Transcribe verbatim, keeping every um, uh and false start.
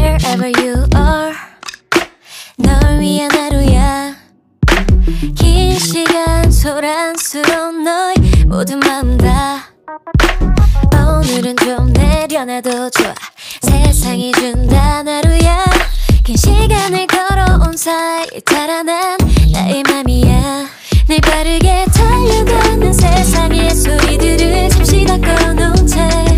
wherever you are 널 위한 하루야. 긴 시간 소란스러운 너의 모든 마음 다 오늘은 좀 내려놔도 좋아. 세상이 준단 하루야. 긴 시간을 걸어온 사이 달아난 나의 맘이야. 늘 빠르게 달려가는 세상의 소리들을 잠시 다 꺼놓은 채